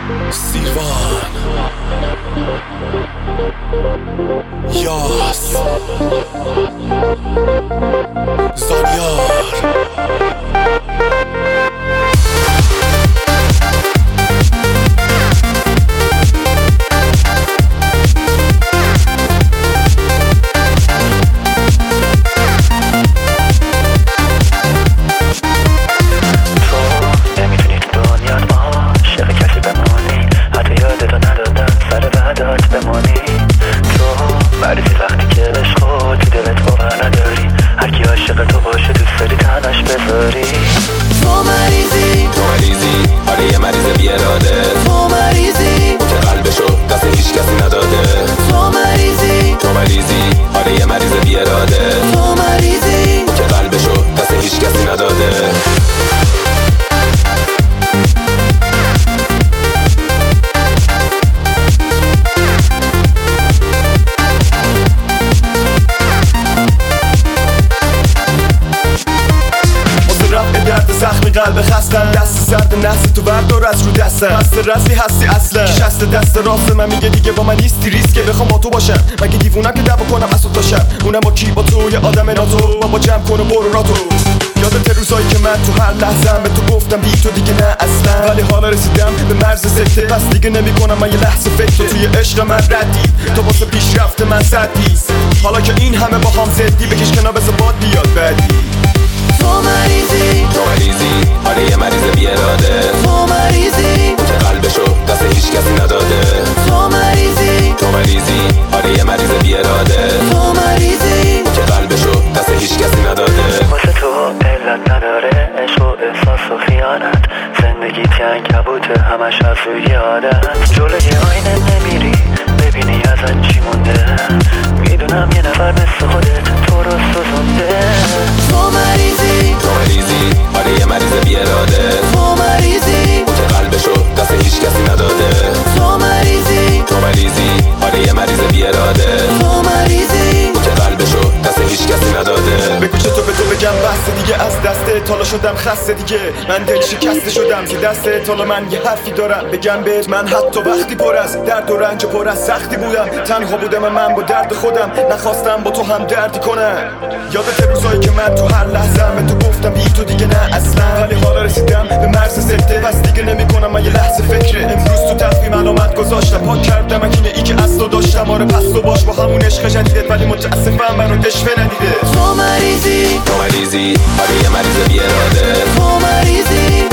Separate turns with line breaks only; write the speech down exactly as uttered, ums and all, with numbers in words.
سیروان یاس زانیار
تو باشه دوست داری تنش بذاری.
تو مریضی
تو مریضی آره یه مریض بی اراده.
تو مریضی
که قلبشو دست هیچ کسی نداده.
تو مریضی
تو مریضی آره یه مریض بی اراده.
تو مریضی
که قلبشو دست هیچ کسی نداده.
زخمی قلب خستم، دست سرد نحس تو بردار از رو دستم. هست رسمی هستی اصلا شست دست راست من میگه دیگه با من نیستی ریسکه بخوام با تو باشم. مگه دیوونم که دعوا کنم از تا شب، اونم با کی؟ با تو یه آدم ناتو. بابا جمع کن و برو راتو. یادت روزایی که من تو هر لحظه‌ام به تو گفتم بی تو دیگه نه اصلا، ولی حالا رسیدم به مرز سکته. پس دیگه نمیکنم من یه لحظه فکر. تو توی عشق من ردی، تو واسه پیشرفت من سدی. حالا که این همه با هم زدی بکش کنار بذار باد بیاد بعدی.
تو مریضی
تو مریضی آره یه مریض بی اراده.
تو مریضی
که قلبشو دست هیچ کسی نداده.
تو مریضی
تو مریضی آره یه مریض بی اراده.
تو مریضی
که قلبشو دست هیچ کسی نداده.
واسه تو علت نداره عشق و احساس و خیانت. زندگی تنگ کبوته همش از روی عادت. جلوی آینه نمیری ببینی ازت چی مونده. میدونم یه نفر مثل خودت تو رو سوزونده.
تو مریضی
تو مریضی آره یه مریض بی اراده.
تو مریضی
که قلبشو دست هیچ کسی نداده.
تو مریضی
تو مریضی آره یه مریض بی اراده.
تو مریضی
که قلبشو دست هیچ کسی نداده.
بگو چطور به تو بگم بسته دیگه، از دست تالا شدم خسته دیگه. من دل شکسته شدم که دست تالا من یه حرفی دارم بگم بهت. من حتی وقتی پر از درد و رنج و پر از سختی بودم، تنها بودم من با درد خودم. نخواستم با تو هم دردی کنم. یادت روزایی که من تو هر لحظه‌ام به تو گفتم بی تو دیگه نه اصلا، ولی حالا رسیدم به مرز سکته. پس دیگه نمیکنم من یه لحظه فکره. امروز تو تقویم علامت گذاشتم، پاک کردم اکنه ای که از تو داشتم. آره پس تو باش با همون عشق جدیدت، ولی متاسفم منو عشق ندیده.
تو مریضی
تو مریضی آره یه مریض بی اراده.
تو مریضی